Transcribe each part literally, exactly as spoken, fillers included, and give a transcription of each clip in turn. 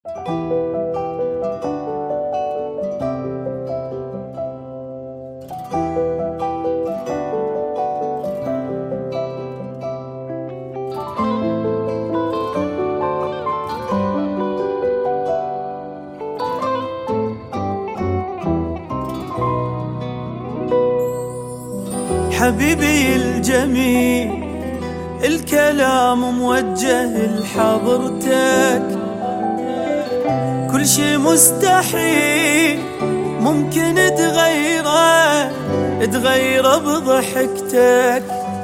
حبيبي الجميل، الكلام موجه لحضرتك. كل شي مستحيل ممكن تغيره، تغيره بضحكتك.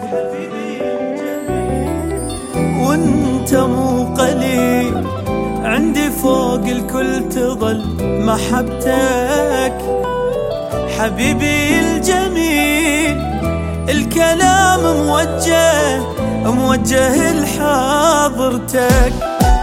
وانت مو قليل عندي، فوق الكل تظل محبتك. حبيبي الجميل، الكلام موجه موجه لحضرتك.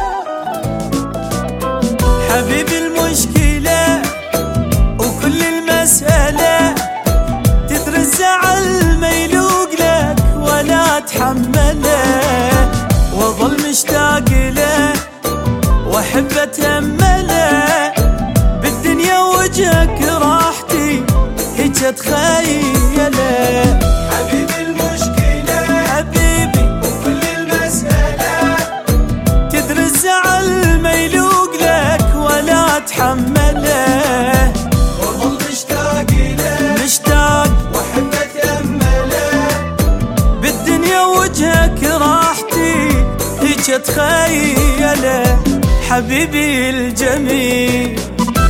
حبيبي المشكلة وكل المسألة، تدري الزعل ما يلوق لك ولا تحمله، واظل مشتاق له واحب اتأمله. بالدنيا وجهك راحتي هيك اتخيله. حبيبي المشكلة حبيبي وكل المسألة، تدري الزعل ما يلوق لك ولا تحمله، واظل مشتاق له مشتاق واحب اتأمله. بالدنيا وجهك راحتي هيك اتخيله. حبيبي الجميل،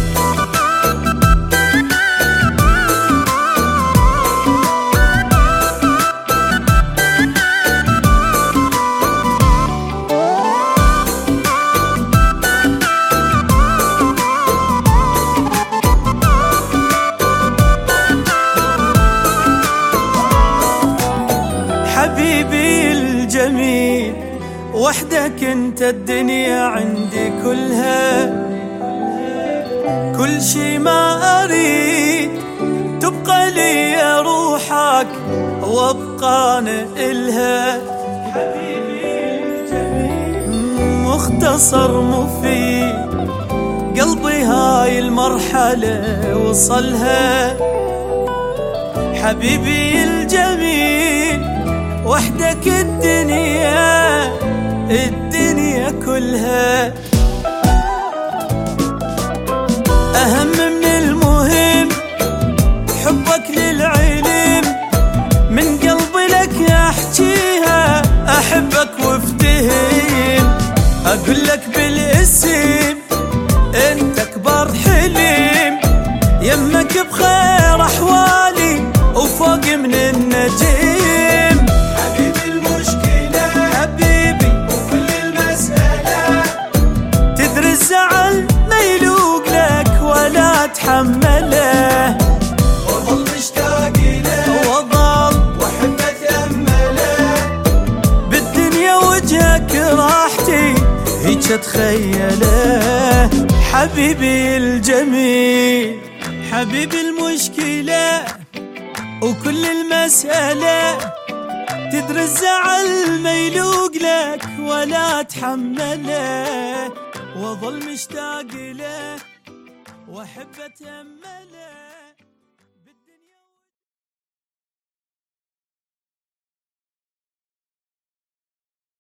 حبيبي الجميل، وحدك انت الدنيا عندي كلها. كل شي ما اريد تبقى لي روحك وابقى انا الها. حبيبي الجميل، مختصر مفيد قلبي هاي المرحلة وصلها. حبيبي الجميل، وحدك الدنيا الدنيا كلها. أهم من المهم حبك للعلم، من قلبي لك أحكيها أحبك وافتهم. أقول لك بالاسم أنت أكبر حلم، يمك بخير أحوالي وفوق من النجم. حبيبي المشكلة حبيبي وكل المسألة، تدري الزعل ما يلوق لك ولا تحمله، واظل مشتاق له واظل واحب اتأمله. بالدنيا وجهك راحتي هيك اتخيله. حبيبي الجميل، حبيبي المشكلة وكل المسألة، تدري الزعل ما يلوق لك ولا تحمله، واظل مشتاق له واحب اتأمله.